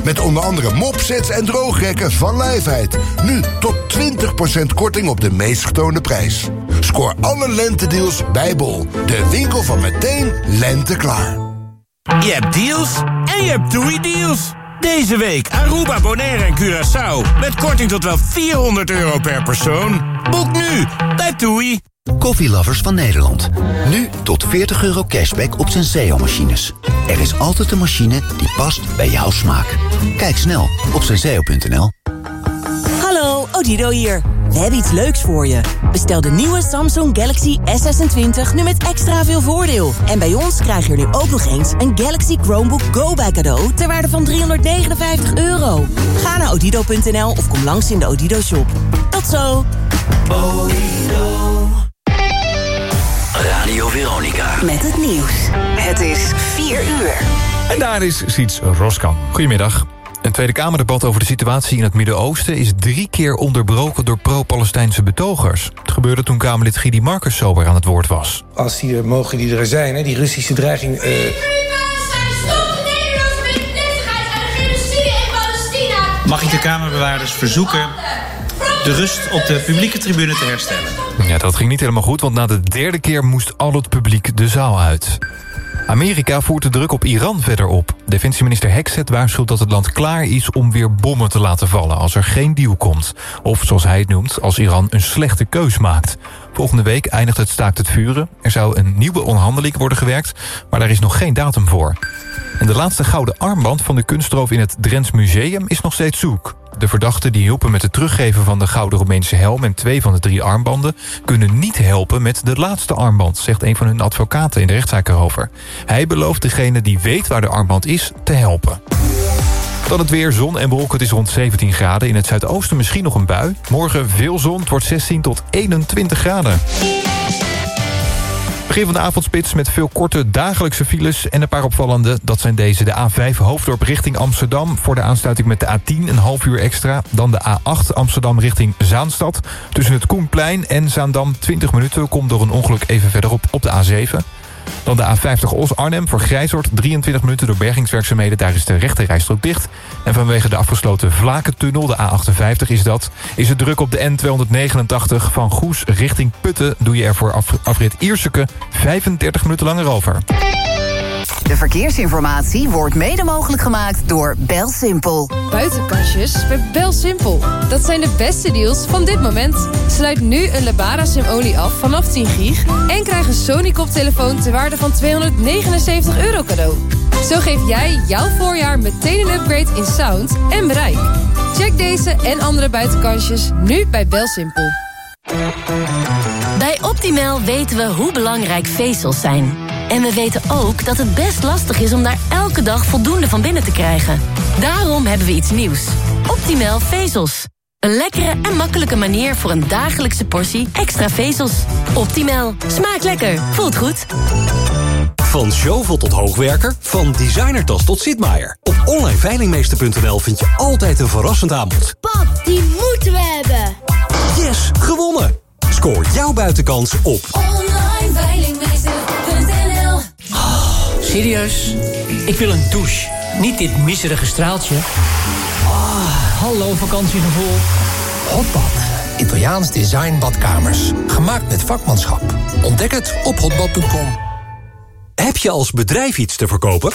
Met onder andere mopsets en droogrekken van Lijfheid. Nu tot 20% korting op de meest getoonde prijs. Scoor alle lentedeals bij Bol. De winkel van meteen lente klaar. Je hebt deals en je hebt TUI-deals. Deze week Aruba, Bonaire en Curaçao. Met korting tot wel €400 per persoon. Boek nu bij TUI. Koffielovers van Nederland. Nu tot €40 cashback op Senseo-machines. Er is altijd een machine die past bij jouw smaak. Kijk snel op senseo.nl. Hallo, Odido hier. We hebben iets leuks voor je. Bestel de nieuwe Samsung Galaxy S26 nu met extra veel voordeel. En bij ons krijg je er nu ook nog eens een Galaxy Chromebook Go bij cadeau ter waarde van €359. Ga naar odido.nl of kom langs in de Odido shop. Tot zo. Odido. Radio Veronica. Met het nieuws. Het is 4 uur. En daar is Siets Roskan. Goedemiddag. Een Tweede Kamerdebat over de situatie in het Midden-Oosten is 3 keer onderbroken door pro-Palestijnse betogers. Het gebeurde toen Kamerlid Gidi Marcus sober aan het woord was. Als die er mogen die er zijn, hè, die Russische dreiging... Mag ik de Kamerbewaarders verzoeken de rust op de publieke tribune te herstellen? Ja, dat ging niet helemaal goed, want na de 3e keer moest al het publiek de zaal uit. Amerika voert de druk op Iran verder op. Defensieminister Hexet waarschuwt dat het land klaar is om weer bommen te laten vallen als er geen deal komt. Of zoals hij het noemt, als Iran een slechte keus maakt. Volgende week eindigt het staakt het vuren. Er zou een nieuwe onderhandeling worden gewerkt, maar daar is nog geen datum voor. En de laatste gouden armband van de kunstroof in het Drents Museum is nog steeds zoek. De verdachten die hielpen met het teruggeven van de gouden Roemeense helm en 2 van de 3 armbanden kunnen niet helpen met de laatste armband, zegt een van hun advocaten in de rechtszaak erover. Hij belooft degene die weet waar de armband is te helpen. Dan het weer, zon en wolken, het is rond 17 graden. In het zuidoosten misschien nog een bui. Morgen veel zon, het wordt 16 tot 21 graden. Begin van de avondspits met veel korte dagelijkse files en een paar opvallende. Dat zijn deze: de A5 Hoofddorp richting Amsterdam voor de aansluiting met de A10 een half uur extra. Dan de A8 Amsterdam richting Zaanstad. Tussen het Koenplein en Zaandam 20 minuten. Komt door een ongeluk even verderop op de A7. Dan de A50 Os-Arnhem voor Grijzoord 23 minuten door bergingswerkzaamheden. Daar is de rechterrijstrook dicht. En vanwege de afgesloten Vlakentunnel, de A58 is het druk op de N289 van Goes richting Putten. Doe je er voor afrit Ierseke 35 minuten langer over. De verkeersinformatie wordt mede mogelijk gemaakt door BelSimpel. Buitenkastjes bij BelSimpel. Dat zijn de beste deals van dit moment. Sluit nu een Lebara Sim-olie af vanaf 10 gig... en krijg een Sony-koptelefoon ter waarde van €279 cadeau. Zo geef jij jouw voorjaar meteen een upgrade in sound en bereik. Check deze en andere buitenkastjes nu bij BelSimpel. Bij Optimal weten we hoe belangrijk vezels zijn. En we weten ook dat het best lastig is om daar elke dag voldoende van binnen te krijgen. Daarom hebben we iets nieuws. Optimal vezels. Een lekkere en makkelijke manier voor een dagelijkse portie extra vezels. Optimal. Smaakt lekker. Voelt goed. Van shovel tot hoogwerker, van designertas tot Sitmaier. Op onlineveilingmeester.nl vind je altijd een verrassend aanbod. Pap, die moeten we hebben. Yes, gewonnen! Scoor jouw buitenkans op onlineveilingmeester.nl. Oh, serieus? Ik wil een douche. Niet dit miserige straaltje. Hallo vakantiegevoel. Hotbad. Italiaans design badkamers. Gemaakt met vakmanschap. Ontdek het op hotbad.com. Heb je als bedrijf iets te verkopen?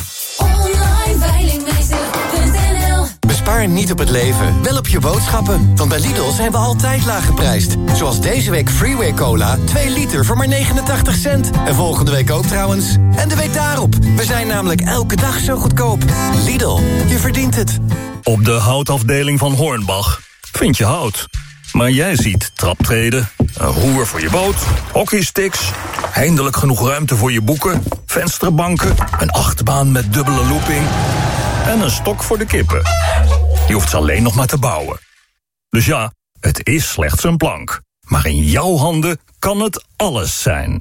onlineveilingmeester.nl. Bespaar niet op het leven, wel op je boodschappen. Want bij Lidl zijn we altijd laag geprijsd. Zoals deze week Freeway Cola, 2 liter voor maar 89 cent. En volgende week ook trouwens. En de week daarop. We zijn namelijk elke dag zo goedkoop. Lidl, je verdient het. Op de houtafdeling van Hornbach vind je hout. Maar jij ziet traptreden, een roer voor je boot, hockeysticks, eindelijk genoeg ruimte voor je boeken, vensterbanken, een achtbaan met dubbele looping en een stok voor de kippen. Je hoeft ze alleen nog maar te bouwen. Dus ja, het is slechts een plank. Maar in jouw handen kan het alles zijn.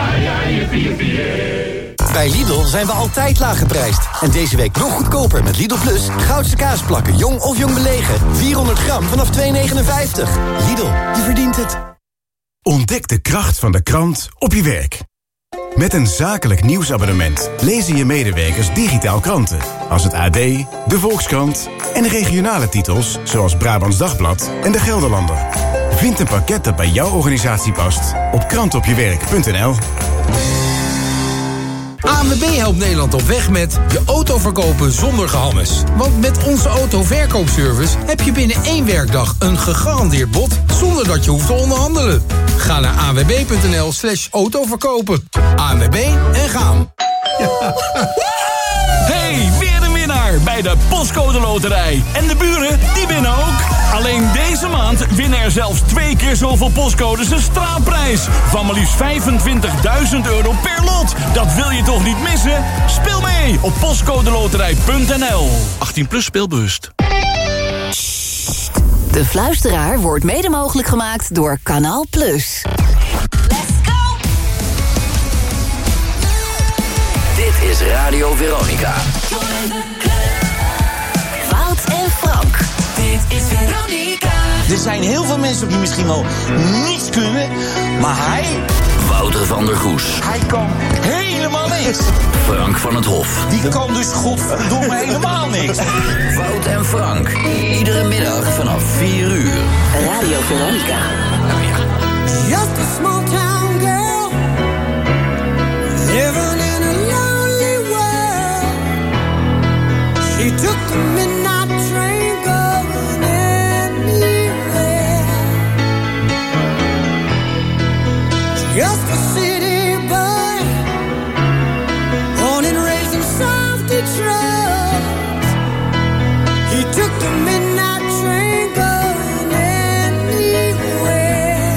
Bij Lidl zijn we altijd laag geprijsd. En deze week nog goedkoper met Lidl Plus. Goudse kaasplakken, jong of jong belegen. 400 gram vanaf €2,59. Lidl, je verdient het. Ontdek de kracht van de krant op je werk. Met een zakelijk nieuwsabonnement lezen je medewerkers digitaal kranten. Als het AD, de Volkskrant en regionale titels zoals Brabants Dagblad en de Gelderlander. Vind een pakket dat bij jouw organisatie past op krantopjewerk.nl. ANWB helpt Nederland op weg met je auto verkopen zonder gehammes. Want met onze autoverkoopservice heb je binnen 1 werkdag een gegarandeerd bod zonder dat je hoeft te onderhandelen. Ga naar anwb.nl/autoverkopen. ANWB en gaan. Hey, weer een winnaar bij de Postcode Loterij. En de buren, die winnen ook. Alleen deze maand winnen er zelfs 2 keer zoveel postcodes een straapprijs. Van maar liefst €25.000 per lot. Dat wil je toch niet missen? Speel mee op postcodeloterij.nl. 18+ speelbewust. De Fluisteraar wordt mede mogelijk gemaakt door Kanaal Plus. Dit is Radio Veronica. Wout en Frank. Dit is Veronica. Er zijn heel veel mensen die misschien wel niets kunnen, maar hij... Wouter van der Goes. Hij kan helemaal niks. Frank van het Hof. Die kan dus godverdomme helemaal niks. Wout en Frank. Iedere middag vanaf 4 uur. Radio Veronica. Just a small town girl, living in a lonely world. She took the midnight train going anywhere. Just a city boy, born and raised in South Detroit. He took the midnight train going anywhere.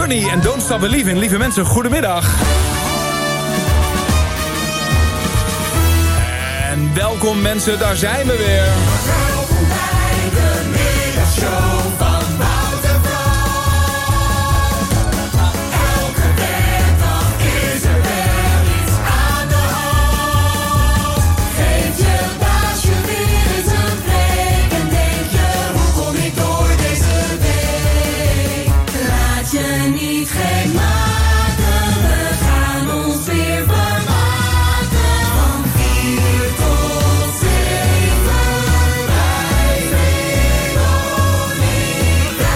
Journey en Don't Stop Believing. Lieve mensen, goedemiddag. En welkom mensen, daar zijn we weer. Welkom bij de middagshow van Wout en Frank. Elke werkdag is er wel iets aan de hand. Geef je baasje weer eens een preek en denk je, hoe kom ik door deze week? Laat je niet gek maken, we gaan ons weer vermaken. Van 4 tot 7 bij Veronica.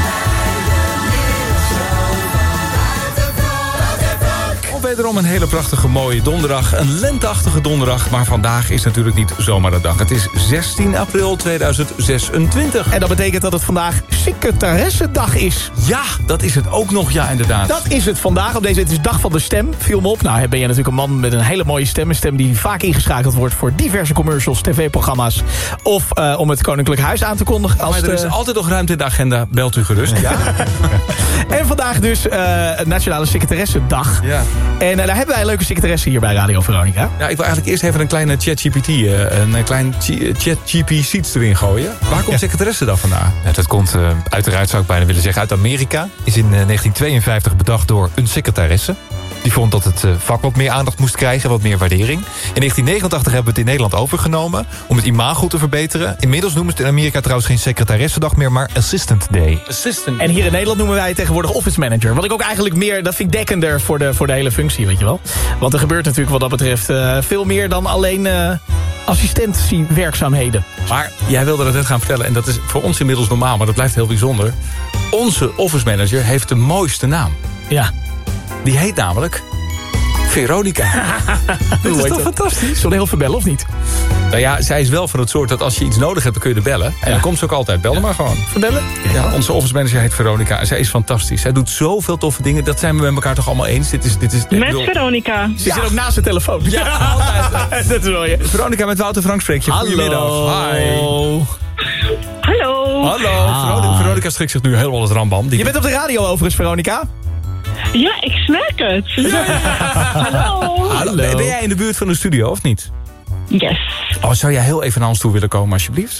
Of wederom een hele prachtige mooie donderdag. Een lenteachtige donderdag, maar vandaag is natuurlijk niet zomaar de dag. Het is 16 april 2026. En dat betekent dat het vandaag secretaressendag is. Ja, dat is het ook nog, ja, inderdaad. Dat is het vandaag. Het is dag van de stem. Viel me op. Nou, ben je natuurlijk een man met een hele mooie stem. Een stem die vaak ingeschakeld wordt voor diverse commercials, tv-programma's. Of om het Koninklijk Huis aan te kondigen. Maar er is altijd nog ruimte in de agenda. Belt u gerust. Ja. En vandaag dus Nationale Secretaressendag. Ja. En daar hebben wij een leuke secretaresse hier bij Radio Veronica. Ja, ik wil eigenlijk eerst even een kleine ChatGPT, een klein ChatGPT erin gooien. Waar komt secretaressendag vandaan? Ja, dat komt uiteraard, zou ik bijna willen zeggen, uit Amerika. Is in 1952 bedacht door een secretaresse. Die vond dat het vak wat meer aandacht moest krijgen, wat meer waardering. In 1989 hebben we het in Nederland overgenomen om het imago te verbeteren. Inmiddels noemen ze het in Amerika trouwens geen secretaressendag meer, maar Assistant Day. Assistant. En hier in Nederland noemen wij het tegenwoordig Office Manager. Wat ik ook eigenlijk meer, dat vind ik dekkender voor de hele functie, weet je wel. Want er gebeurt natuurlijk wat dat betreft veel meer dan alleen assistentiewerkzaamheden. Maar jij wilde dat net gaan vertellen en dat is voor ons inmiddels normaal, maar dat blijft heel bijzonder. Onze Office Manager heeft de mooiste naam. Ja. Die heet namelijk Veronica. Dat is toch fantastisch? Zullen we heel veel bellen of niet? Nou ja, zij is wel van het soort dat als je iets nodig hebt, dan kun je er bellen. En dan komt ze ook altijd. Bel maar gewoon. Verbellen? Ja, onze office manager heet Veronica. En zij is fantastisch. Zij doet zoveel toffe dingen. Dat zijn we met elkaar toch allemaal eens. Dit is met Veronica. Ze zit ook naast de telefoon. Ja, altijd. Dat is wel je. Veronica met Wout en Frank spreek je. Goedemiddag. Hi. Hallo. Hallo. Veronica strikt zich nu helemaal het rambam. Je bent op de radio overigens, Veronica. Ja, ik merk het. Ja. Hallo. Ben jij in de buurt van de studio of niet? Yes. Oh, zou jij heel even naar ons toe willen komen, alsjeblieft?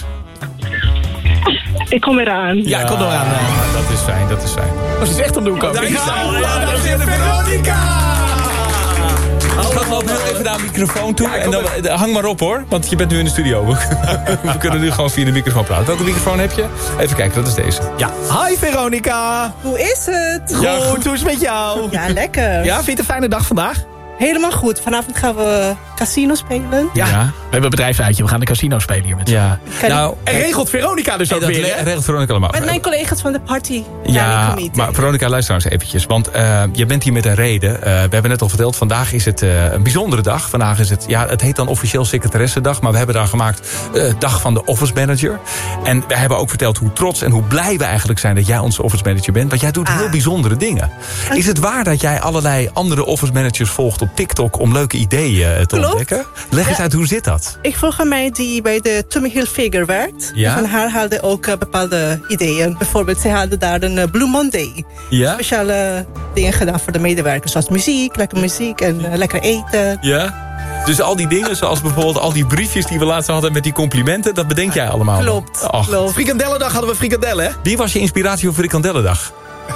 Ik kom eraan. Ja, kom eraan. Dat is fijn, dat is fijn. Oh, ze is echt om de hoek komen. Daar is Veronica! Schat, loop heel even naar de microfoon toe. En dan, hang maar op hoor, want je bent nu in de studio. We kunnen nu gewoon via de microfoon praten. Welke microfoon heb je? Even kijken, dat is deze. Ja. Hi Veronica! Hoe is het? Goed, ja, goed. Hoe is het met jou? Ja, lekker. Ja, vind je het een fijne dag vandaag? Helemaal goed. Vanavond gaan we casino spelen. Ja, we hebben een bedrijfsuitje. We gaan de casino spelen hier met z'n. Ja. Nou, en regelt Veronica dus ook weer, hè? Regelt Veronica allemaal. Met mijn collega's van de party. Ja, maar Veronica, luister nou eens eventjes. Want je bent hier met een reden. We hebben net al verteld, vandaag is het een bijzondere dag. Vandaag is het, ja, het heet dan officieel secretaressendag. Maar we hebben daar gemaakt dag van de office manager. En we hebben ook verteld hoe trots en hoe blij we eigenlijk zijn dat jij onze office manager bent. Want jij doet heel bijzondere dingen. Is het waar dat jij allerlei andere office managers volgt op TikTok om leuke ideeën te ontdekken? Leg eens uit, hoe zit dat? Ik volg een meid die bij de Tommy Hilfiger werkt. Ja? Van haar hadden ook bepaalde ideeën. Bijvoorbeeld, ze hadden daar een Blue Monday. Ja? Speciale dingen gedaan voor de medewerkers. Zoals muziek, lekker muziek en lekker eten. Ja? Dus al die dingen, zoals bijvoorbeeld al die briefjes die we laatst hadden met die complimenten, dat bedenk jij allemaal? Klopt. Klopt. Frikandellendag hadden we frikandellen, hè? Die was je inspiratie voor Frikandellendag?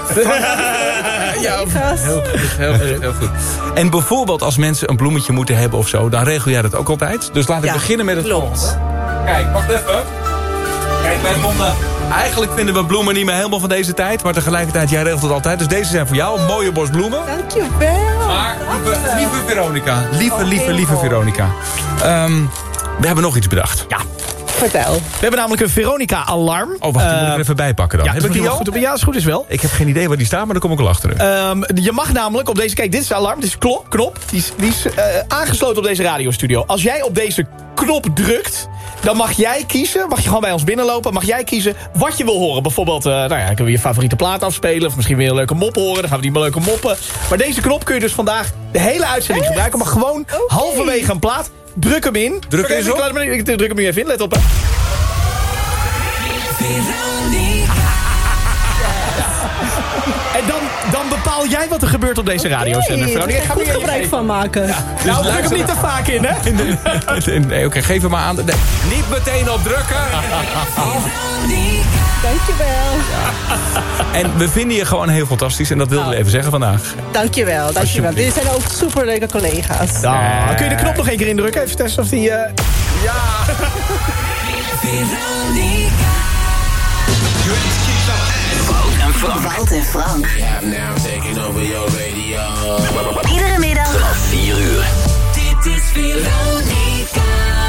Ja, heel goed. En bijvoorbeeld als mensen een bloemetje moeten hebben of zo, dan regel jij dat ook altijd. Dus laten we beginnen met het volgende. Kijk, wacht even. Kijk, mijn monden. Eigenlijk vinden we bloemen niet meer helemaal van deze tijd, maar tegelijkertijd, jij regelt het altijd. Dus deze zijn voor jou, een mooie bos bloemen. Dankjewel. Maar, lieve Veronica, lieve Veronica. We hebben nog iets bedacht. Ja. Vertel. We hebben namelijk een Veronica-alarm. Oh, wacht, die moet ik er even bij pakken dan. Ja, heb ik die al? Goed, ja, is goed is wel. Ik heb geen idee waar die staat, maar daar kom ik al achter. Je mag namelijk op deze... Kijk, dit is de alarm, dit is een knop. Die is aangesloten op deze radiostudio. Als jij op deze knop drukt, dan mag jij kiezen, mag je gewoon bij ons binnenlopen, mag jij kiezen wat je wil horen. Bijvoorbeeld, kunnen we je favoriete plaat afspelen, of misschien weer een leuke mop horen, dan gaan we die leuke moppen. Maar deze knop kun je dus vandaag de hele uitzending gebruiken, maar gewoon halverwege een plaat. Druk hem in. Druk hem in. Ik druk hem nu even in, let op. En dan Dan bepaal jij wat er gebeurt op deze radiozender, Veronica. Ik ga er goed gebruik van maken. Ja. Nou, druk hem niet te vaak in, hè? Nee, oké, geef hem maar aan. Nee, niet meteen op drukken. Dankjewel. En we vinden je gewoon heel fantastisch. En dat wilden we even zeggen vandaag. Dankjewel. Dit zijn ook superleuke collega's. Kun je de knop nog één keer indrukken? Even testen of die... Ja. Wout en Frank. Iedere middag. Vanaf 4 uur. Dit is Veronica.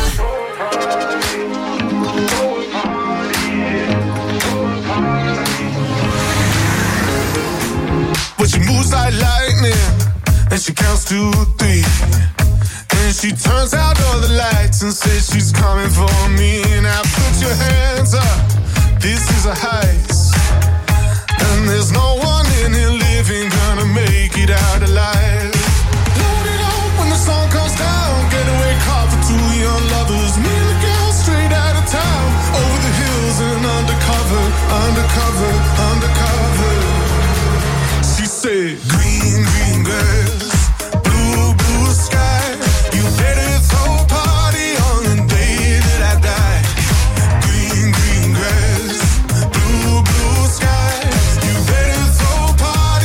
But she moves like lightning, and she counts to 3. And she turns out all the lights and says she's coming for me. Now put your hands up, this is a heist. And there's no one in here living gonna make it out alive. Load it up when the sun comes down, getaway car for 2 young lovers. Me and the girl straight out of town, over the hills and undercover, undercover, undercover. She said, green, green grass, blue, blue sky. You better throw a party on the day that I die. Green, green grass, blue, blue sky. You better throw a party.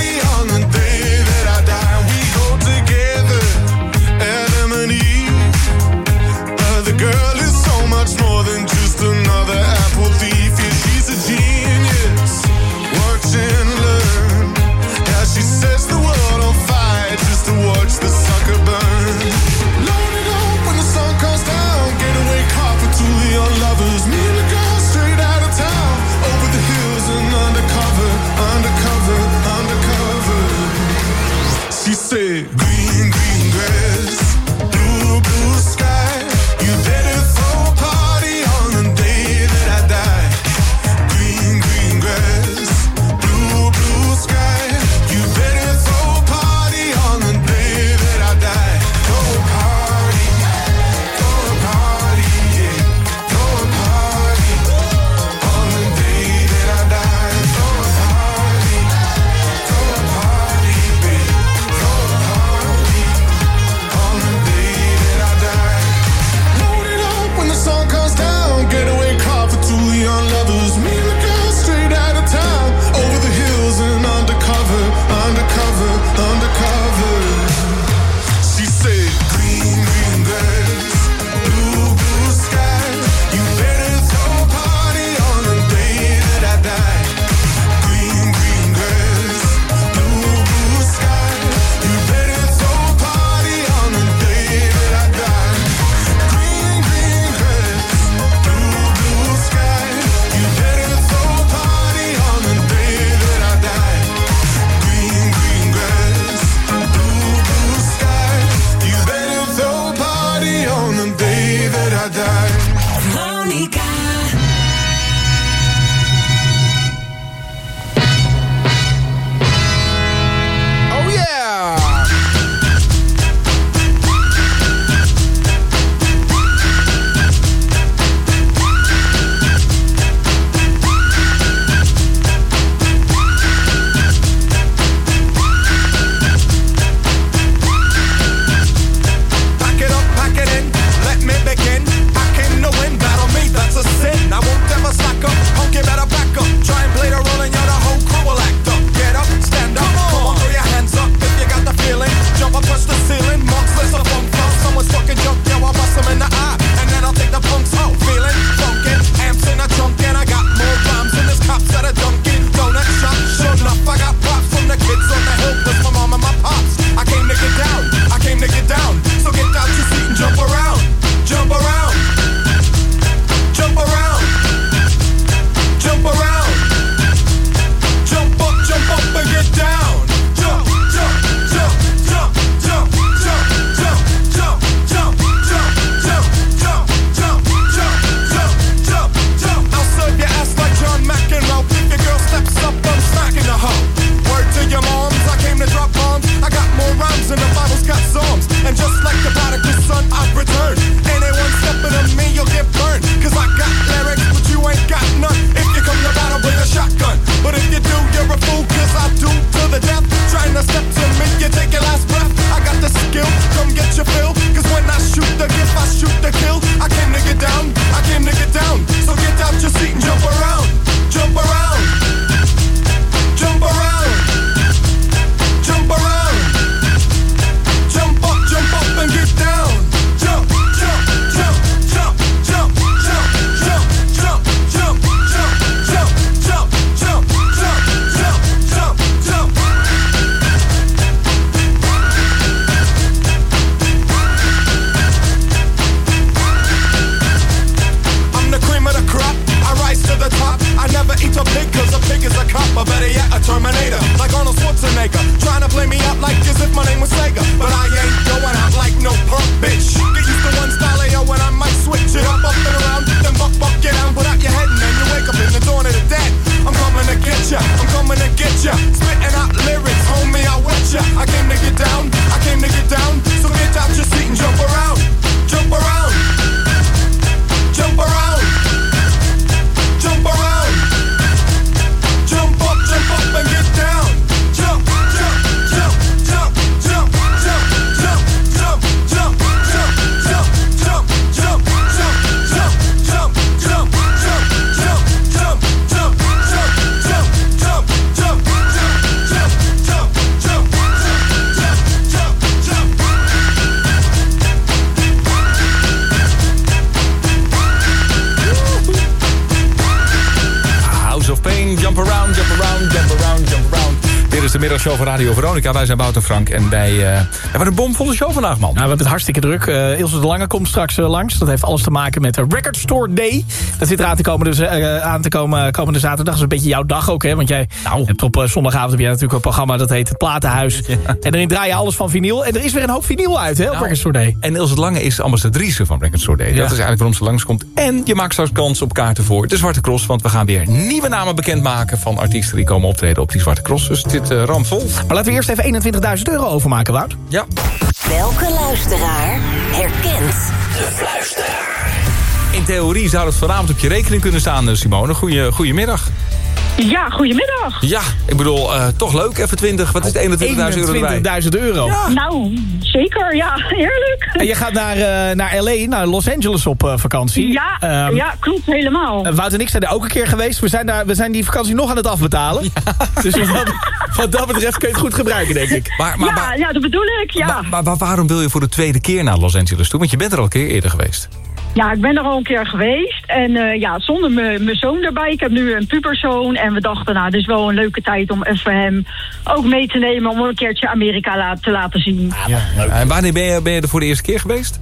de middagshow van Radio Veronica. Wij zijn Wouter Frank en wij hebben een bomvolle show vandaag, man. Nou, we hebben het hartstikke druk. Ilse de Lange komt straks langs. Dat heeft alles te maken met de Record Store Day. Dat zit eraan te komen komende zaterdag. Dat is een beetje jouw dag ook, hè? Want jij hebt op zondagavond heb jij natuurlijk een programma dat heet Het Platenhuis. Ja. En daarin draai je alles van vinyl. En er is weer een hoop vinyl uit, hè, op Record Store Day. En Ilse de Lange is ambassadrice van Record Store Day. Ja. Dat is eigenlijk waarom ze langskomt. En je maakt straks kans op kaarten voor de Zwarte Cross. Want we gaan weer nieuwe namen bekendmaken van artiesten die komen optreden op die Zwarte Cross. Dus dit ramvol. Maar laten we eerst even €21.000 overmaken, Wout. Ja. Welke luisteraar herkent de fluisteraar? In theorie zou dat vanavond op je rekening kunnen staan, Simone. Goedemiddag. Ja, goedemiddag. Ja, ik bedoel, toch leuk, even 20. Wat is het, €21.000 erbij? €21.000. Ja. Nou, zeker, ja, heerlijk. En je gaat naar LA, naar Los Angeles op vakantie. Ja, klopt, helemaal. Wout en ik zijn daar ook een keer geweest. We zijn die vakantie nog aan het afbetalen. Ja. Dus wat dat betreft kun je het goed gebruiken, denk ik. Ja, dat bedoel ik, ja. Maar waarom wil je voor de tweede keer naar Los Angeles toe? Want je bent er al een keer eerder geweest. Ja, ik ben er al een keer geweest. En zonder mijn zoon erbij. Ik heb nu een puberzoon. En we dachten, nou, dit is wel een leuke tijd om even hem ook mee te nemen. Om een keertje Amerika te laten zien. Ja, en wanneer ben je er voor de eerste keer geweest?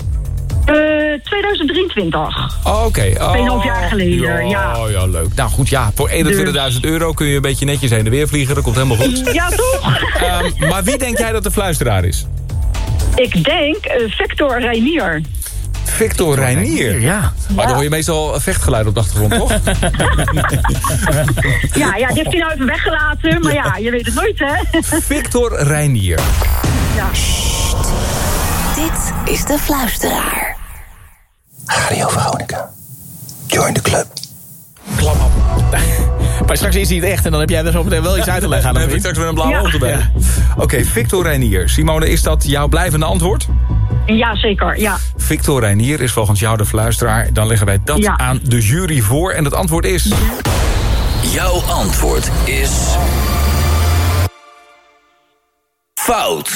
2023. Oh, oké. 2,5 jaar geleden, ja. Oh, ja, leuk. Nou goed, ja, voor €21.000 kun je een beetje netjes heen en weer vliegen. Dat komt helemaal goed. Ja, toch? Maar wie denk jij dat de fluisteraar is? Ik denk Victor Reinier. Victor Reinier? Ja. Maar dan hoor je meestal vechtgeluid op de achtergrond, toch? Ja, die heeft hij nou even weggelaten. Maar ja, je weet het nooit, hè? Victor Reinier. Ja. Dit is de fluisteraar. Radio Veronica. Join the club. Klap op. Maar straks is hij het echt en dan heb jij er zo meteen wel iets uit te leggen. Dan heb ik straks weer een blauwe oog erbij. Ja. Oké, Victor Reinier. Simone, is dat jouw blijvende antwoord? Ja, zeker, ja. Victor Reinier is volgens jou de fluisteraar. Dan leggen wij dat aan de jury voor. En het antwoord is... Jouw antwoord is... fout.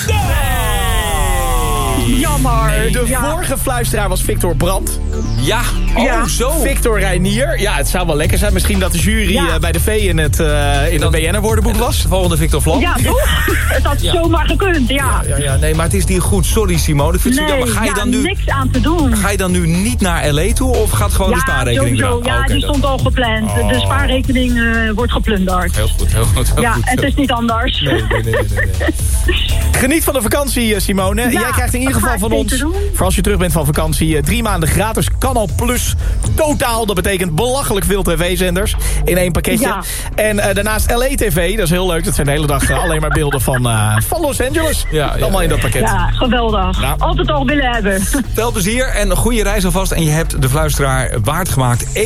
Jammer. De vorige fluisteraar was Victor Brandt. Ja, zo. Victor Reinier. Ja, het zou wel lekker zijn. Misschien dat de jury bij de V in het BN'er woordenboek was. De volgende Victor Vlam. Ja, toch? Het had zomaar gekund, ja. Nee, maar het is niet goed. Sorry, Simone. Ik vind het jammer. Ga je dan nu niks aan te doen. Ga je dan nu niet naar LA toe of gaat gewoon de spaarrekening sowieso. Ja, die stond al gepland. De spaarrekening wordt geplunderd. Heel goed. Het is niet anders. Nee. Geniet van de vakantie, Simone. Jij krijgt in ieder geval van ons, voor als je terug bent van vakantie, 3 maanden gratis Canal Plus totaal. Dat betekent belachelijk veel tv-zenders in 1 pakketje. Ja. En daarnaast LA TV, dat is heel leuk. Dat zijn de hele dag alleen maar beelden van Los Angeles. Allemaal in dat pakket. Ja, geweldig. Ja. Altijd al willen hebben. Veel plezier en een goede reis alvast. En je hebt de fluisteraar waard gemaakt. €21.200.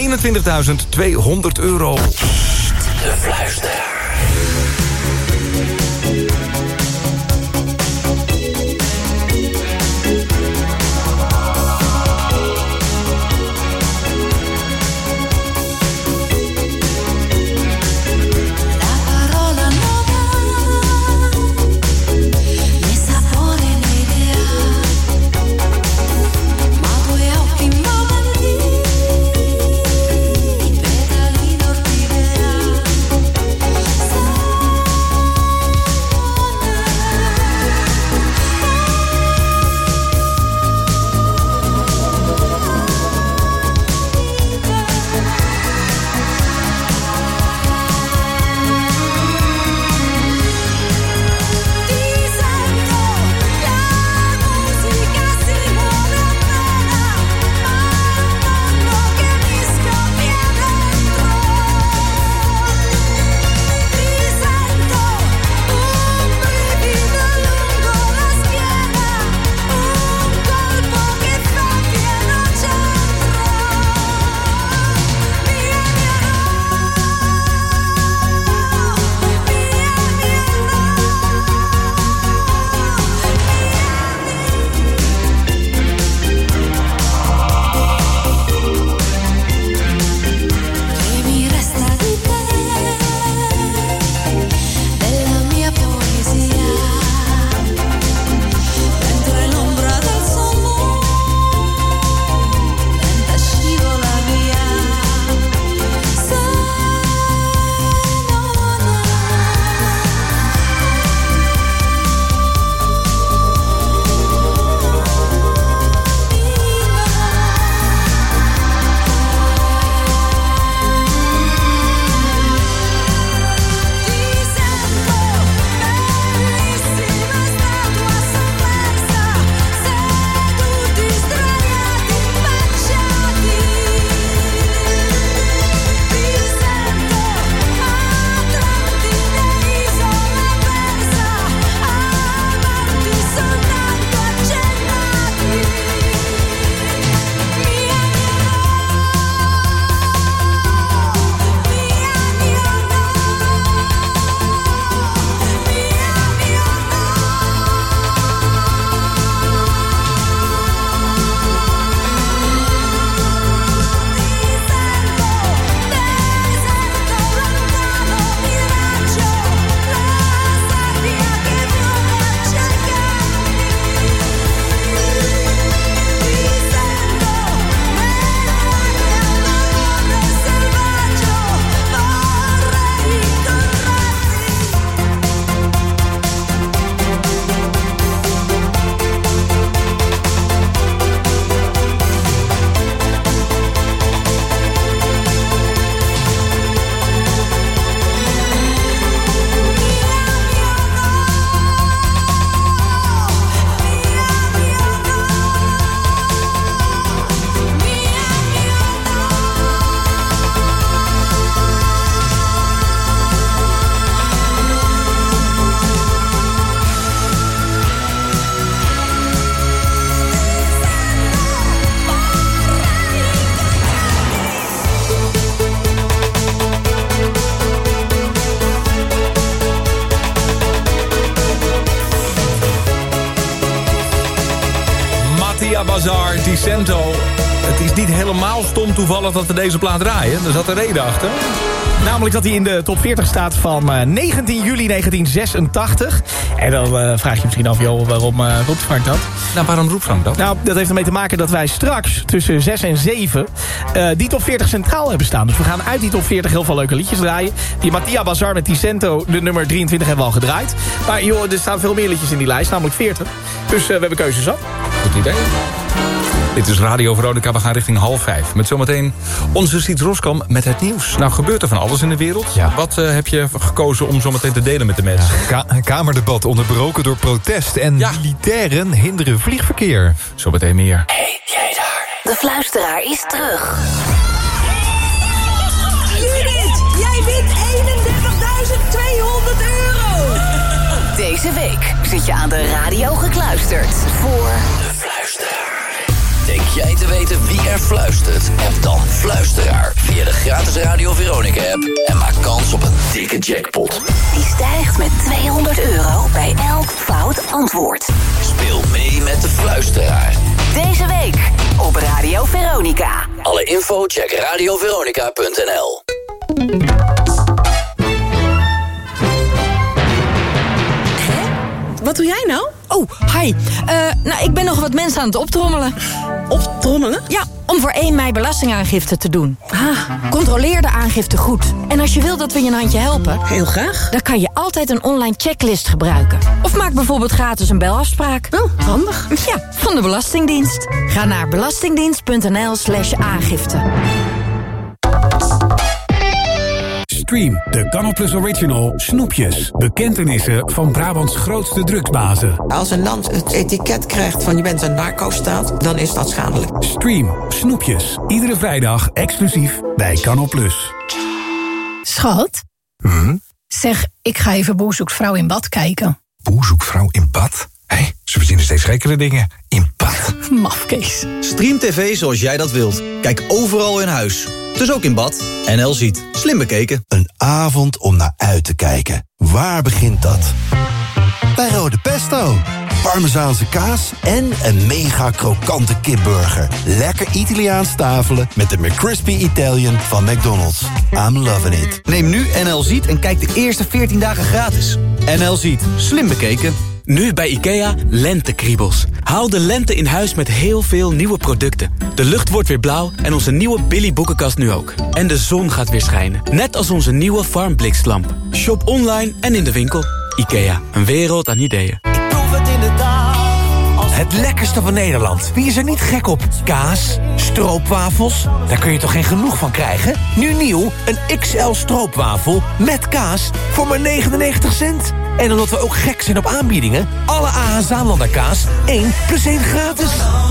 De fluisteraar. Bazaar, Ticento. Het is niet helemaal stom toevallig dat we deze plaat draaien. Er zat een reden achter. Namelijk dat hij in de top 40 staat van 19 juli 1986. En dan vraag je misschien af, joh, waarom roept Frank dat? Nou, waarom roept Frank dat? Nou, dat heeft ermee te maken dat wij straks tussen 6 en 7... die top 40 centraal hebben staan. Dus we gaan uit die top 40 heel veel leuke liedjes draaien. Die Mattia Bazar met Ticento, de nummer 23, hebben we al gedraaid. Maar joh, er staan veel meer liedjes in die lijst, namelijk 40. Dus we hebben keuzes op. Goed idee. Dit is Radio Veronica, we gaan richting 4:30. Met zometeen onze Siets Roskam met het nieuws. Nou, gebeurt er van alles in de wereld. Ja. Wat heb je gekozen om zometeen te delen met de mensen? Kamerdebat onderbroken door protest. En militairen hinderen vliegverkeer. Zometeen meer. Hey, jij daar. De fluisteraar is terug. Judith, jij wint €31.200. Deze week zit je aan de radio gekluisterd voor... De Fluisteraar. Denk jij te weten wie er fluistert? App dan Fluisteraar via de gratis Radio Veronica app en maak kans op een dikke jackpot. Die stijgt met €200 bij elk fout antwoord. Speel mee met de Fluisteraar. Deze week op Radio Veronica. Alle info check radioveronica.nl. Wat doe jij nou? Oh, hi. Nou, ik ben nog wat mensen aan het optrommelen. Optrommelen? Ja, om voor 1 mei belastingaangifte te doen. Controleer de aangifte goed. En als je wil dat we je een handje helpen... Heel graag. Dan kan je altijd een online checklist gebruiken. Of maak bijvoorbeeld gratis een belafspraak. Oh, handig. Ja, van de Belastingdienst. Ga naar belastingdienst.nl/aangifte. Stream de Canal Plus Original Snoepjes. Bekentenissen van Brabants grootste drugsbazen. Als een land het etiket krijgt van je bent een narco-staat, dan is dat schadelijk. Stream Snoepjes. Iedere vrijdag exclusief bij Canal Plus. Schat? Zeg, ik ga even Boer zoekt vrouw in bad kijken. Boer zoekt vrouw in bad? Hé, ze verzinnen steeds gekkere dingen. In bad. Mafkees. Stream TV zoals jij dat wilt. Kijk overal in huis. Dus ook in bad. NL Ziet. Slim bekeken. Een avond om naar uit te kijken. Waar begint dat? Bij Rode Pesto. Parmezaanse kaas en een mega krokante kipburger. Lekker Italiaans tafelen met de McCrispy Italian van McDonald's. I'm loving it. Neem nu NL Ziet en kijk de eerste 14 dagen gratis. NL Ziet. Slim bekeken. Nu bij IKEA lentekriebels. Haal de lente in huis met heel veel nieuwe producten. De lucht wordt weer blauw en onze nieuwe Billy boekenkast nu ook. En de zon gaat weer schijnen. Net als onze nieuwe Farmbliklamp. Shop online en in de winkel. IKEA, een wereld aan ideeën. Ik proef het in de dag. Het lekkerste van Nederland. Wie is er niet gek op? Kaas, stroopwafels. Daar kun je toch geen genoeg van krijgen? Nu nieuw, een XL stroopwafel met kaas voor maar 99 cent. En omdat we ook gek zijn op aanbiedingen... alle AH Zaanlander kaas 1 + 1 gratis.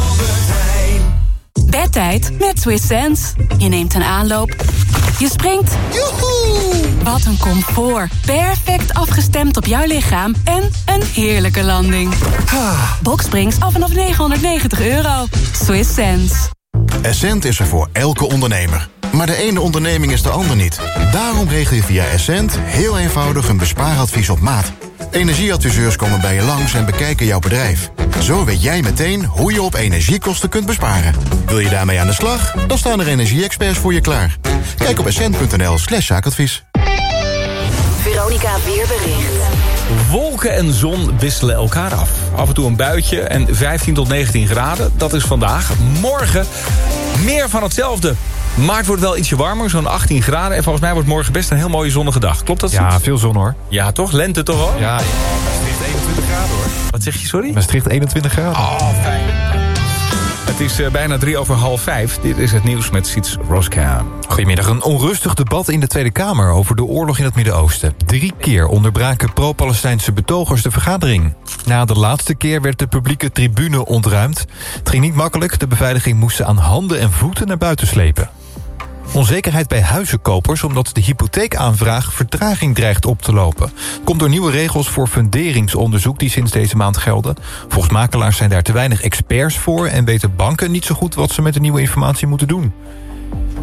Bedtijd met Swiss Sense. Je neemt een aanloop. Je springt. Joehoe! Wat een comfort. Perfect afgestemd op jouw lichaam. En een heerlijke landing. Boxsprings af vanaf €990. Swiss Sense. Essent is er voor elke ondernemer. Maar de ene onderneming is de ander niet. Daarom regel je via Essent heel eenvoudig een bespaaradvies op maat. Energieadviseurs komen bij je langs en bekijken jouw bedrijf. Zo weet jij meteen hoe je op energiekosten kunt besparen. Wil je daarmee aan de slag? Dan staan er energie-experts voor je klaar. Kijk op essent.nl/zaakadvies. Veronica Weerbericht. Wolken en zon wisselen elkaar af. Af en toe een buitje en 15 tot 19 graden. Dat is vandaag. Morgen meer van hetzelfde. Maar het wordt wel ietsje warmer, zo'n 18 graden. En volgens mij wordt morgen best een heel mooie zonnige dag. Klopt dat? Ja, veel zon hoor. Ja, toch? Lente toch al? Ja, Maastricht 21 graden hoor. Wat zeg je, sorry? Maastricht 21 graden. Oh, fijn. Het is bijna 4:03. Dit is het nieuws met Siets Roskam. Goedemiddag. Een onrustig debat in de Tweede Kamer over de oorlog in het Midden-Oosten. 3 keer onderbraken pro-Palestijnse betogers de vergadering. Na de laatste keer werd de publieke tribune ontruimd. Het ging niet makkelijk. De beveiliging moest ze aan handen en voeten naar buiten slepen. Onzekerheid bij huizenkopers omdat de hypotheekaanvraag vertraging dreigt op te lopen. Komt door nieuwe regels voor funderingsonderzoek die sinds deze maand gelden. Volgens makelaars zijn daar te weinig experts voor en weten banken niet zo goed wat ze met de nieuwe informatie moeten doen. En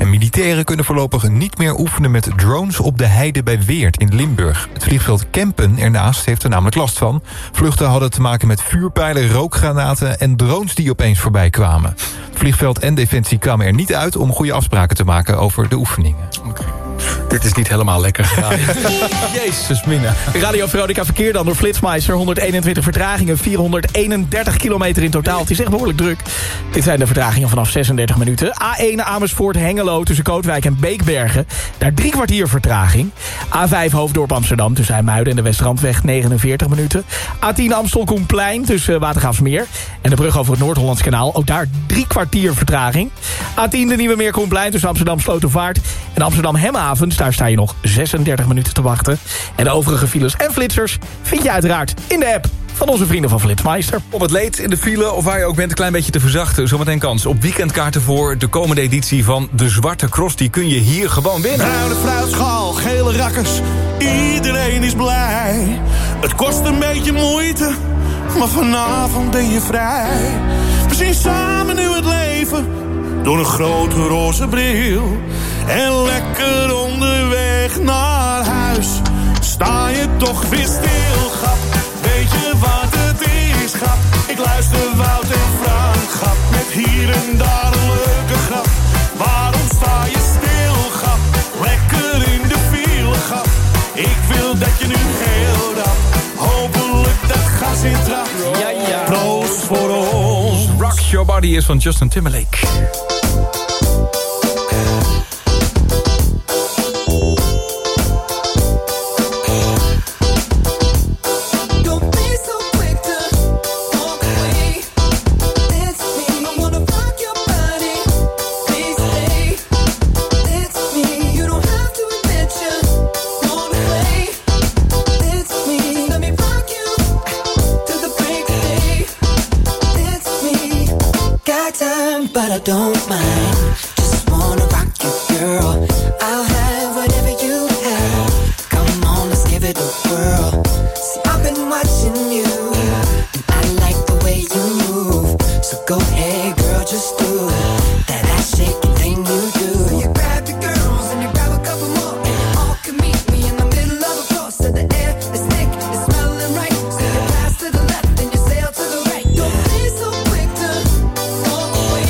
militairen kunnen voorlopig niet meer oefenen met drones op de heide bij Weert in Limburg. Het vliegveld Kempen ernaast heeft er namelijk last van. Vluchten hadden te maken met vuurpijlen, rookgranaten en drones die opeens voorbij kwamen. Het vliegveld en Defensie kwamen er niet uit om goede afspraken te maken over de oefeningen. Okay. Dit is niet helemaal lekker gedaan. Jezus, mina. Radio Veronica verkeer dan door Flitsmeister. 121 vertragingen, 431 kilometer in totaal. Het is echt behoorlijk druk. Dit zijn de vertragingen vanaf 36 minuten. A1 Amersfoort-Hengelo tussen Kootwijk en Beekbergen. Daar 3 kwartier vertraging. A5 Hoofddorp Amsterdam tussen IJmuiden en de Westrandweg 49 minuten. A10 Amstel-Koenplein tussen Watergraafsmeer en de brug over het Noord-Hollands Kanaal. Ook daar 3 kwartier vertraging. A10 de Nieuwe Meer Koenplein tussen Amsterdam Slotervaart en Amsterdam Hemhavens. Daar sta je nog 36 minuten te wachten. En de overige files en flitsers vind je uiteraard in de app van onze vrienden van Flitsmeister. Op het leed, in de file of waar je ook bent, een klein beetje te verzachten. Zometeen kans op weekendkaarten voor de komende editie van de Zwarte Cross. Die kun je hier gewoon winnen. Bruine fruitschaal, gele rakkers, iedereen is blij. Het kost een beetje moeite, maar vanavond ben je vrij. We zien samen nu het leven door een grote roze bril. En lekker onderweg naar huis sta je toch weer stil, grap. Weet je wat het is, grap? Ik luister Wout en Frank, grap. Met hier en daar een leuke grap. Waarom sta je stil, grap? Lekker in de file, grap. Ik wil dat je nu heel rap, hopelijk dat gas in trap. Ja. Proost voor ons. Rock Your Body is van Justin Timberlake. But I don't mind. Just wanna rock you, girl. I'll have whatever you have. Come on, let's give it a whirl. See, I've been watching you, and I like the way you move. So go ahead, girl, just do that ass shaking thing you do. You grab your girls and you grab a couple more, and you all can meet me in the middle of the floor. So the air is thick, it's smelling right. So you pass to the left and you sail to the right. Don't be so quick to walk away.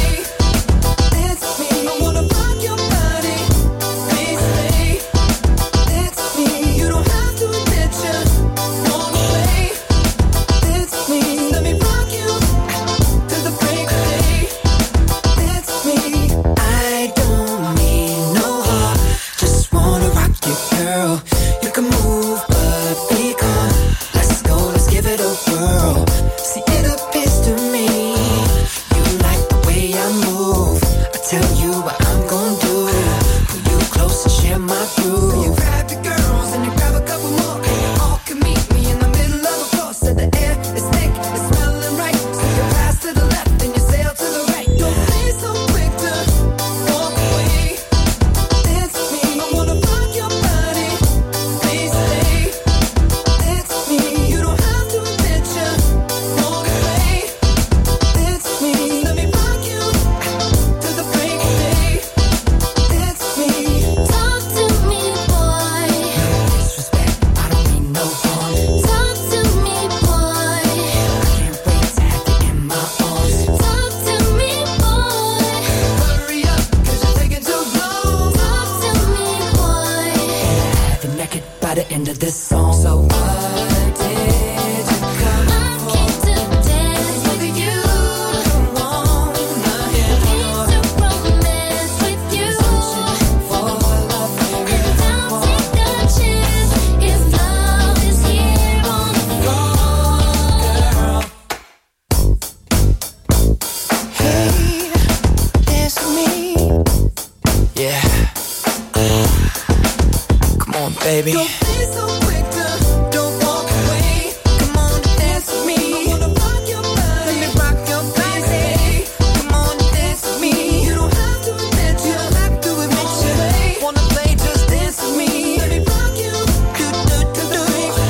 Baby. Don't be so quick to don't walk away. Come on and dance with me. I wanna rock your body. Let me rock your body. Come on and dance with me. You don't have to admit you. Don't have to admit you. Wanna play, just dance with me. Let me rock you. Do do do do.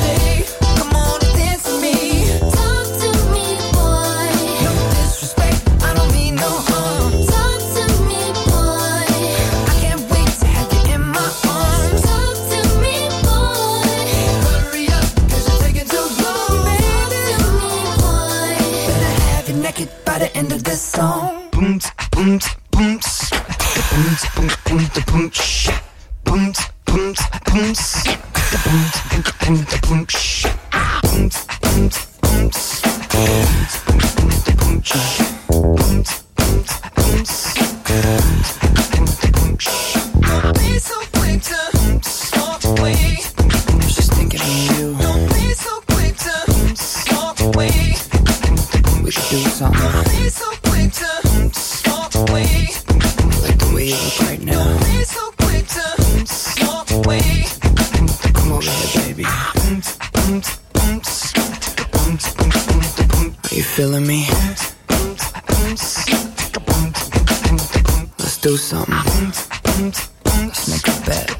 Come on and dance with me. Talk to me, boy. No disrespect, I don't mean no harm. Talk to me, boy. I can't naked by the end of this song. Boom, boom, boom, boom, boom, boom, boom, boom, boom, boom, Don't be so quick to walk away. I was just thinking of you. Don't be so quick to walk away. We should do something. Don't be so quick to walk away. Like the way you look right now. Don't be so quick to walk away. Come over here, baby. Are you feeling me? Let's do something. Let's make a bet.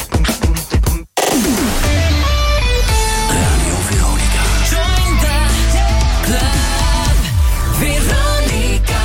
Radio Veronica. Join the club. Veronica.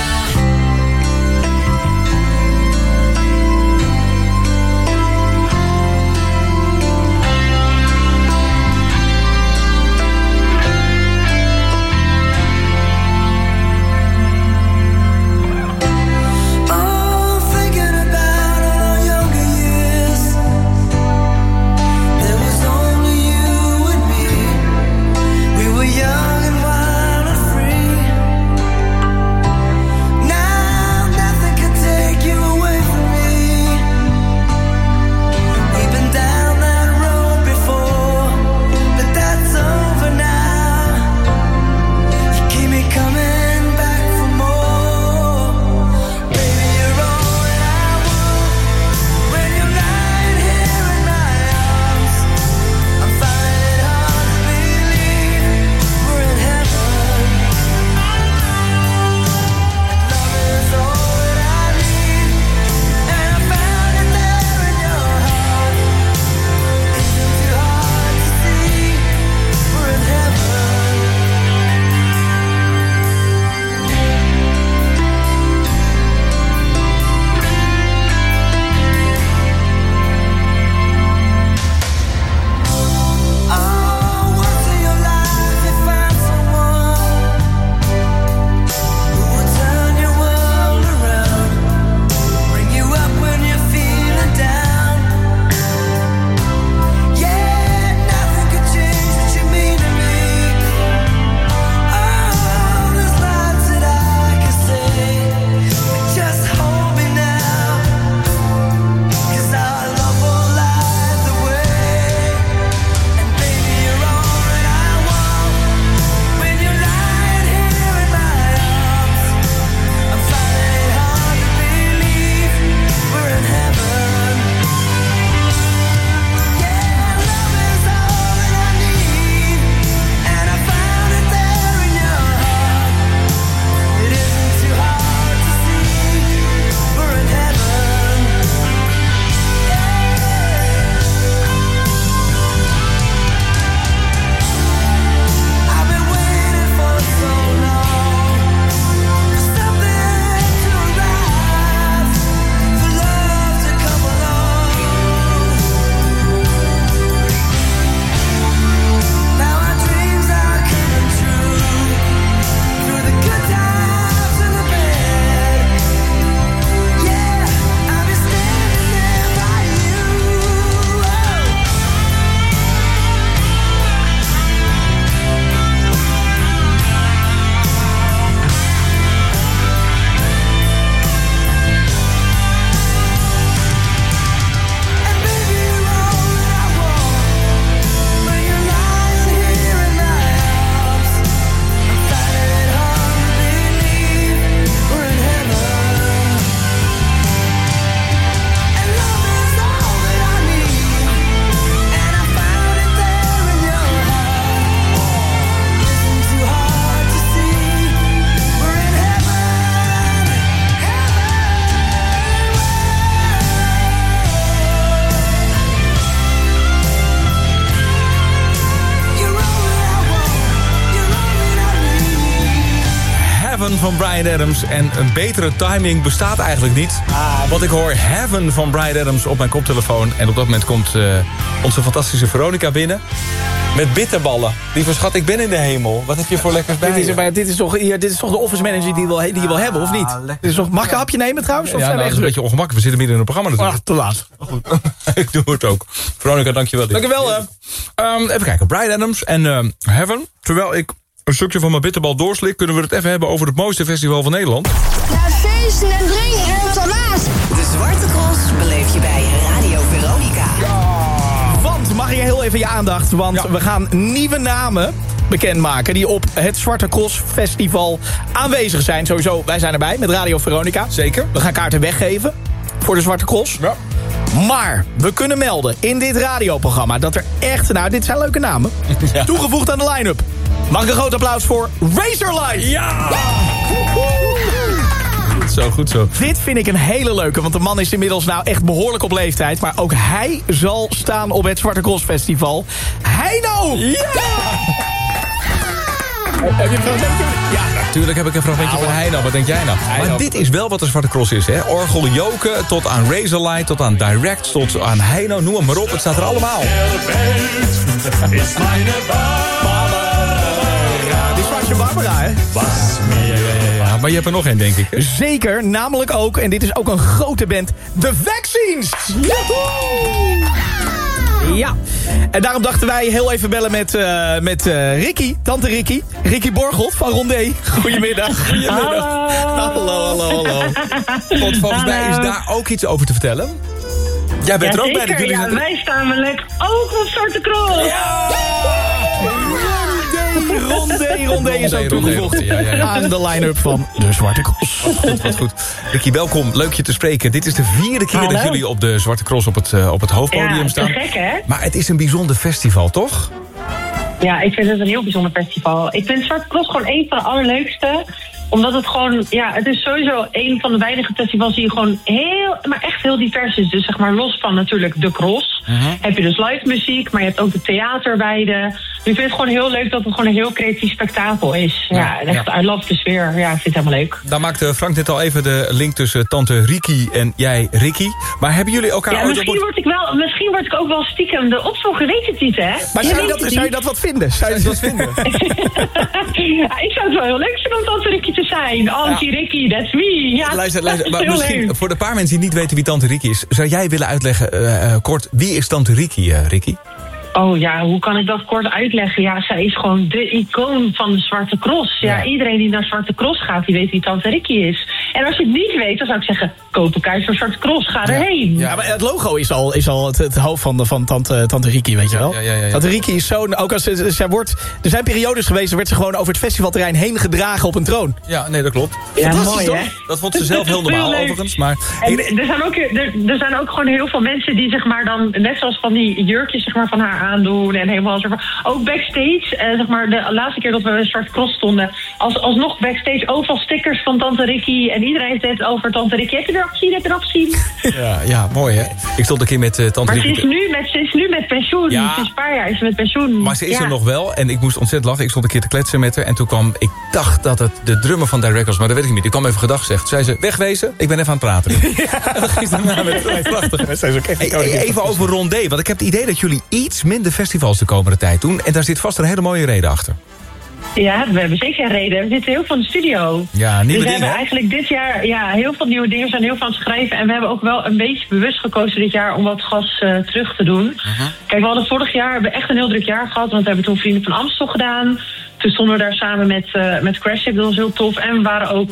van Bryan Adams. En een betere timing bestaat eigenlijk niet. Want ik hoor Heaven van Bryan Adams op mijn koptelefoon. En op dat moment komt onze fantastische Veronica binnen. Met bitterballen. Lieve schat, ik ben in de hemel. Wat heb je voor lekkers bij je? Dit is toch de office manager die je wil hebben, of niet? Mag ik een hapje nemen trouwens? Of Ja, dat is een beetje ongemakkelijk. We zitten midden in een programma natuurlijk. Te laat. Ik doe het ook. Veronica, dankjewel. Dankjewel. Even kijken. Bryan Adams en Heaven. Terwijl ik een stukje van mijn bitterbal doorslik, kunnen we het even hebben over het mooiste festival van Nederland. Ja, feesten en drinken en tonaat. De Zwarte Cross beleef je bij Radio Veronica. Want, mag je heel even je aandacht, want we gaan nieuwe namen bekendmaken die op het Zwarte Cross Festival aanwezig zijn. Sowieso, wij zijn erbij met Radio Veronica. Zeker. We gaan kaarten weggeven voor de Zwarte Cross. Ja. Maar we kunnen melden in dit radioprogramma dat er echt, dit zijn leuke namen, toegevoegd aan de line-up. Mag ik een groot applaus voor Razorlight? Ja! Goed zo. Dit vind ik een hele leuke, want de man is inmiddels echt behoorlijk op leeftijd. Maar ook hij zal staan op het Zwarte Cross Festival. Heino! Ja! Heb je een fragmentje? Ja, natuurlijk heb ik een fragmentje van Heino. Wat denk jij nou? Maar dit is wel wat de Zwarte Cross is, hè? Orgel Joken, tot aan Razorlight, tot aan Direct, tot aan Heino. Noem maar op, het staat er allemaal. Is mijn dit is Zwartje Barbara, hè? Ja, maar je hebt er nog één, denk ik. Hè? Zeker, namelijk ook, en dit is ook een grote band, The Vaccines! Ja, en daarom dachten wij heel even bellen met Ricky, tante Ricky. Ricky Borgelt van Rondé. Goedemiddag. Hallo. Want volgens mij is daar ook iets over te vertellen. Jij bent er ook bij. Ja, wij staan wellicht ook op Zwarte Cross. Ja! Rondé is ook toegevoegd aan de line-up van de Zwarte Cross. Wat goed. Ricky, welkom. Leuk je te spreken. Dit is de 4e keer dat jullie op de Zwarte Cross op het hoofdpodium staan. Ja, gek hè? Maar het is een bijzonder festival, toch? Ja, ik vind het een heel bijzonder festival. Ik vind Zwarte Cross gewoon een van de allerleukste. Omdat het gewoon, het is sowieso een van de weinige festivals die gewoon echt heel divers is. Dus zeg maar los van natuurlijk de cross. Heb je dus live muziek, maar je hebt ook de theater bij de. Dus ik vind het gewoon heel leuk dat het gewoon een heel creatief spektakel is. I love de sfeer. Ja, ik vind het helemaal leuk. Daar maakte Frank net al even de link tussen tante Ricky en jij, Ricky. Maar hebben jullie elkaar ooit misschien word ik ook wel stiekem de opvolger, weet het niet, hè? Maar zou je dat wat vinden? Ik zou het wel heel leuk vinden om tante Ricky te zijn. Auntie Ricky, that's me. Ja, luister, maar misschien voor de paar mensen die niet weten wie tante Ricky is, zou jij willen uitleggen, kort, wie is tante Ricky, Ricky? Oh ja, hoe kan ik dat kort uitleggen? Ja, zij is gewoon de icoon van de Zwarte Cross. Ja, iedereen die naar Zwarte Cross gaat, die weet wie tante Ricky is. En als je het niet weet, dan zou ik zeggen, koop een kaart voor Zwarte Cross, ga erheen. Ja, maar het logo is al het hoofd van tante Ricky, weet je wel? Ja. Tante Ricky is zo'n, ook als zij wordt, er zijn periodes geweest, werd ze gewoon over het festivalterrein heen gedragen op een troon. Ja, nee, dat klopt. Ja, mooi, hè? Dat vond ze zelf heel normaal, overigens. Maar en er zijn ook gewoon heel veel mensen die zeg maar dan, net zoals van die jurkjes zeg maar van haar aandoen en helemaal zo. Ook backstage, zeg maar de laatste keer dat we Zwarte Cross stonden, alsnog backstage overal stickers van tante Ricky en iedereen heeft het over tante Ricky. Heb je erop gezien? Ja, mooi hè. Ik stond een keer met tante maar Ricky. Maar ze is nu met pensioen. Ja. Sinds een paar jaar is ze met pensioen. Maar ze is er nog wel en ik moest ontzettend lachen. Ik stond een keer te kletsen met haar en toen kwam, ik dacht dat het de drummer van Direct was, maar dat weet ik niet. Ik kwam even gedag gezegd. Zei ze, wegwezen, ik ben even aan het praten. En dat ging daarna met prachtig. Even over Rondé, want ik heb het idee dat jullie iets minder festivals de komende tijd doen. En daar zit vast een hele mooie reden achter. Ja, we hebben zeker een reden. We zitten heel veel in de studio. Ja, nieuwe dingen. We hebben eigenlijk dit jaar heel veel nieuwe dingen. We zijn heel veel aan het schrijven. En we hebben ook wel een beetje bewust gekozen dit jaar om wat gas terug te doen. Kijk, we hadden vorig jaar echt een heel druk jaar gehad. Want we hebben toen Vrienden van Amstel gedaan. Toen stonden we daar samen met Crashship. Dat was heel tof. En we waren ook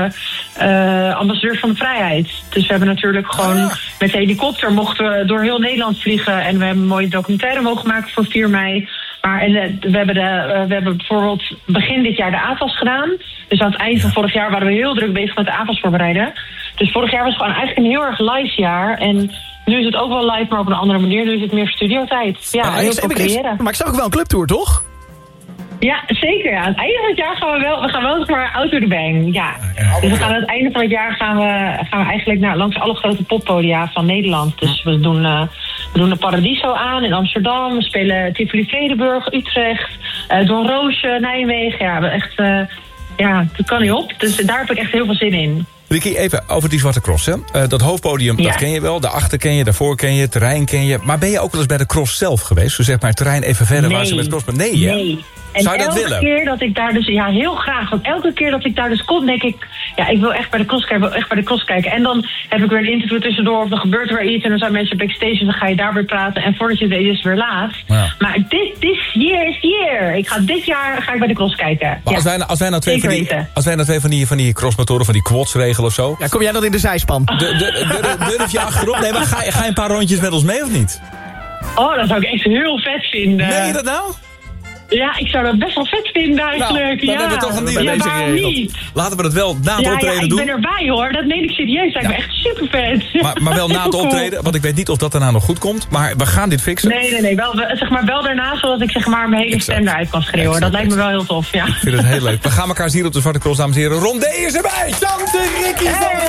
ambassadeur van de vrijheid. Dus we hebben natuurlijk gewoon met de helikopter mochten we door heel Nederland vliegen. En we hebben een mooie documentaire mogen maken voor 4 mei. Maar we hebben bijvoorbeeld begin dit jaar de AFAS gedaan. Dus aan het eind van vorig jaar waren we heel druk bezig met de AFAS voorbereiden. Dus vorig jaar was gewoon eigenlijk een heel erg live jaar. En nu is het ook wel live, maar op een andere manier. Nu is het meer studiotijd. Ja, heel veel creëren. Maar ik zag ook wel een clubtour, toch? Ja, zeker. Ja. Aan het einde van het jaar gaan we wel zeg maar out to the bang. Ja. Dus we gaan aan het einde van het jaar gaan we eigenlijk langs alle grote poppodia van Nederland. Dus we doen de Paradiso aan in Amsterdam. We spelen Tivoli Vredenburg, Utrecht, Don Roosje, Nijmegen. Ja, dat kan niet op. Dus daar heb ik echt heel veel zin in. Ricky, even over die Zwarte Cross. Hè? Dat hoofdpodium, dat ken je wel. Daarachter ken je, daarvoor ken je, het terrein ken je. Maar ben je ook wel eens bij de cross zelf geweest? Dus zeg maar het terrein even verder waar ze met cross... Nee, hè? Nee. En zou je dat willen? Elke keer dat ik daar dus... Ja, heel graag. Want elke keer dat ik daar dus kom, denk ik... Ja, ik wil echt bij de cross kijken. En dan heb ik weer een interview tussendoor. Of dan gebeurt er weer iets. En dan zijn mensen backstage. En dan ga je daar weer praten. En voordat je het weet is het weer laat. Ja. Maar this year is the year. Dit jaar ga ik bij de cross kijken. Maar als wij nou twee van die crossmotoren, van die quads regelen of zo... Ja, kom jij dan in de zijspan? Durf je achterop? Nee, maar ga je een paar rondjes met ons mee of niet? Oh, dat zou ik echt heel vet vinden. Meen je dat nou? Ja, ik zou dat best wel vet vinden eigenlijk. Nou, dan hebben we toch een deal niet. Laten we dat wel na het optreden doen. Ik ben erbij hoor, dat meen ik serieus. Dat lijkt me echt super vet. Maar wel na het optreden, want ik weet niet of dat daarna nog goed komt. Maar we gaan dit fixen. Nee. Wel daarna, zodat ik mijn hele stem eruit kan schreeuwen. Dat lijkt me wel heel tof, ja. Ik vind het heel leuk. We gaan elkaar zien op de Zwarte Cross, dames en heren. Rondé is erbij! Tante Ricky!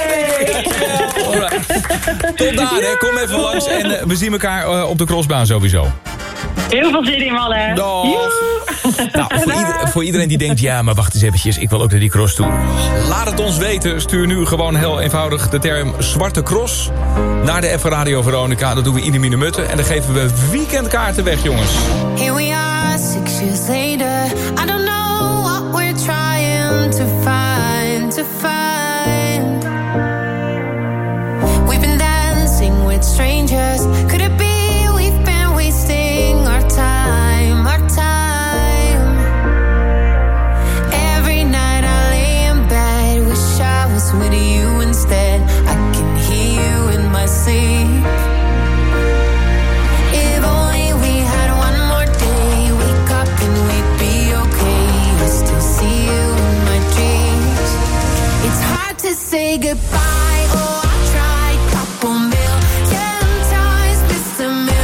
Tot daar, hè. Kom even langs en we zien elkaar op de crossbaan sowieso. Heel veel zin in, mannen. Nou, voor iedereen die denkt... ja, maar wacht eens eventjes, ik wil ook naar die cross toe. Laat het ons weten. Stuur nu gewoon heel eenvoudig de term Zwarte Cross... naar de F Radio Veronica. Dat doen we ieder minuut. En dan geven we weekendkaarten weg, jongens. Here we are, 6 years later. I don't know what we're trying to find. We've been dancing with strangers. Could it be our time. Every night I lay in bed, wish I was with you instead. I can hear you in my sleep. If only we had one more day, wake up and we'd be okay. I still see you in my dreams. It's hard to say goodbye. Oh, I tried couple million times, missed a million.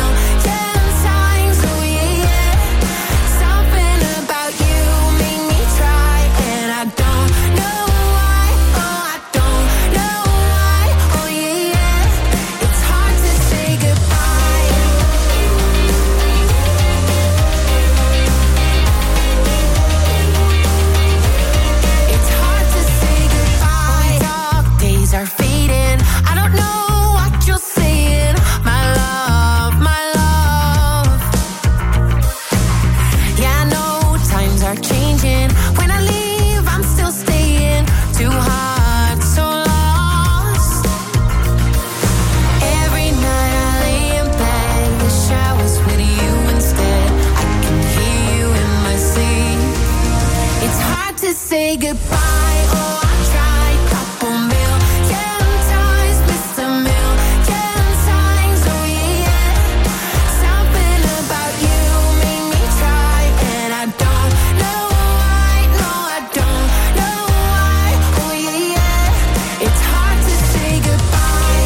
Say goodbye. Oh, I tried couple million times, missed a million times. Oh yeah, something about you made me try, and I don't know why. No, I don't know why. Oh yeah, it's hard to say goodbye.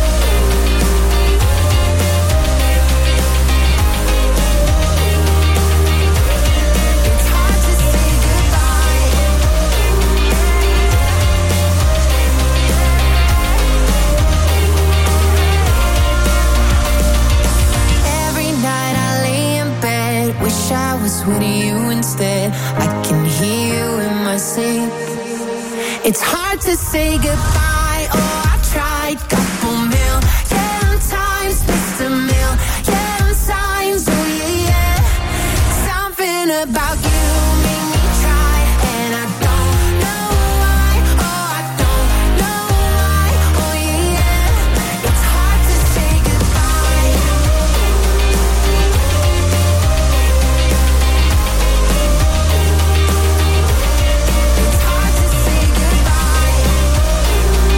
It's hard to say goodbye. Wish I was with you instead. I can hear you in my sleep. It's hard to say goodbye. Oh, I tried couple million times, missed a million signs. Oh yeah, something about you made me try, and I don't know why. Oh, I don't know why. Oh yeah, it's hard to say goodbye. It's hard to say goodbye.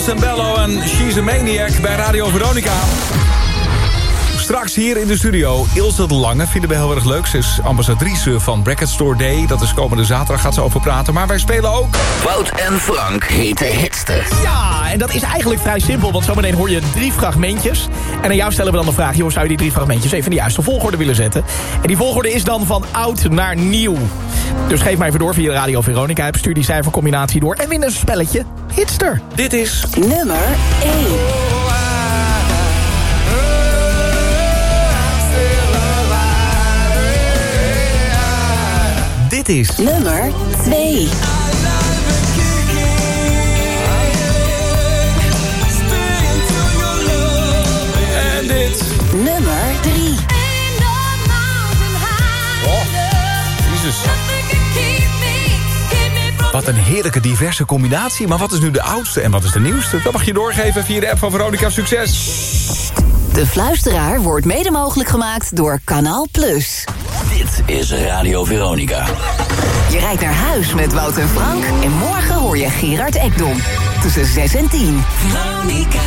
Sembello en She's a Maniac bij Radio Veronica. Straks hier in de studio Ilse de Lange, vinden we heel erg leuk. Ze is ambassadrice van Bracket Store Day. Dat is komende zaterdag, gaat ze over praten. Maar wij spelen ook... Wout en Frank hete hitste. Ja, en dat is eigenlijk vrij simpel, want zometeen hoor je 3 fragmentjes. En aan jou stellen we dan de vraag, joh, zou je die 3 fragmentjes even in de juiste volgorde willen zetten? En die volgorde is dan van oud naar nieuw. Dus geef mij even door via Radio Veronica app, stuur die cijfercombinatie door en win een spelletje Hitster. Dit is... Nummer 1. Dit is... Nummer 2. En dit... Nummer 3. Oh, jezus. Wat een heerlijke diverse combinatie. Maar wat is nu de oudste en wat is de nieuwste? Dat mag je doorgeven via de app van Veronica. Succes! De Fluisteraar wordt mede mogelijk gemaakt door Kanaal Plus. Dit is Radio Veronica. Je rijdt naar huis met Wout en Frank. En morgen hoor je Gerard Ekdom. Tussen 6 en 10. Veronica.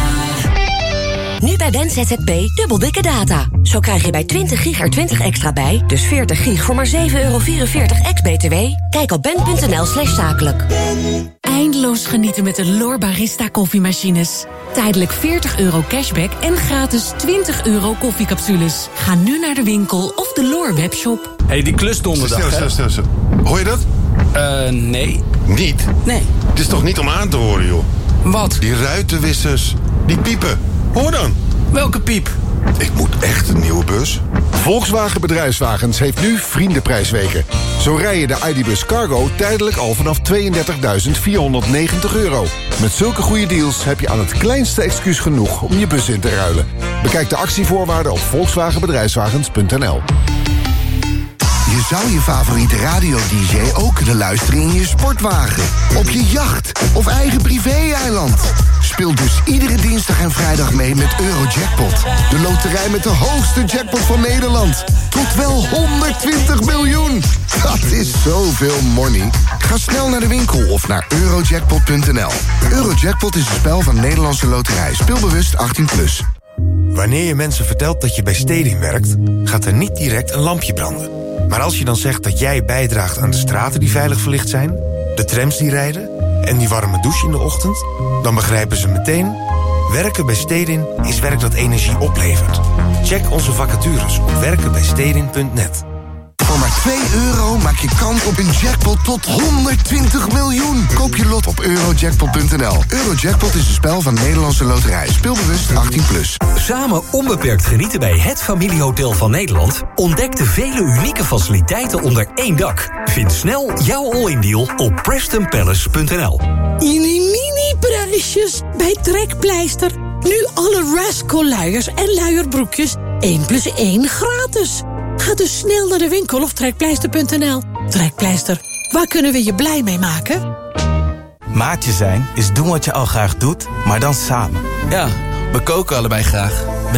Nu bij BenZZP dubbel dikke data. Zo krijg je bij 20 gig er 20 extra bij. Dus 40 gig voor maar €7,44 ex-BTW. Kijk op ben.nl/zakelijk. Eindeloos genieten met de L'OR Barista koffiemachines. Tijdelijk €40 cashback en gratis €20 koffiecapsules. Ga nu naar de winkel of de L'OR webshop. Hey, die klus donderdag. Stil. Hoor je dat? Nee. Niet? Nee. Het is toch niet om aan te horen, joh? Wat? Die ruitenwissers. Die piepen. Hoor dan. Welke piep? Ik moet echt een nieuwe bus. Volkswagen Bedrijfswagens heeft nu Vriendenprijsweken. Zo rij je de ID-bus Cargo tijdelijk al vanaf €32.490. Met zulke goede deals heb je aan het kleinste excuus genoeg om je bus in te ruilen. Bekijk de actievoorwaarden op volkswagenbedrijfswagens.nl. Je zou je favoriete radio-dj ook kunnen luisteren in je sportwagen, op je jacht of eigen privé-eiland. Speel dus iedere dinsdag en vrijdag mee met Eurojackpot. De loterij met de hoogste jackpot van Nederland. Tot wel 120 miljoen. Dat is zoveel money. Ga snel naar de winkel of naar eurojackpot.nl. Eurojackpot is een spel van Nederlandse Loterij. Speelbewust 18+. Wanneer je mensen vertelt dat je bij Stedin werkt, gaat er niet direct een lampje branden. Maar als je dan zegt dat jij bijdraagt aan de straten die veilig verlicht zijn, de trams die rijden en die warme douche in de ochtend, dan begrijpen ze meteen: werken bij Stedin is werk dat energie oplevert. Check onze vacatures op werkenbijstedin.net. Voor maar €2 maak je kans op een jackpot tot 120 miljoen. Koop je lot op eurojackpot.nl. Eurojackpot is een spel van Nederlandse Loterij. Speelbewust 18+. Samen onbeperkt genieten bij het familiehotel van Nederland. Ontdek de vele unieke faciliteiten onder één dak. Vind snel jouw all-in deal op PrestonPalace.nl. Mini-prijsjes bij Trekpleister. Nu alle Rascal luiers en luierbroekjes 1+1 gratis. Ga dus snel naar de winkel of trekpleister.nl. Trekpleister, waar kunnen we je blij mee maken? Maatje zijn is doen wat je al graag doet, maar dan samen. Ja, we koken allebei graag.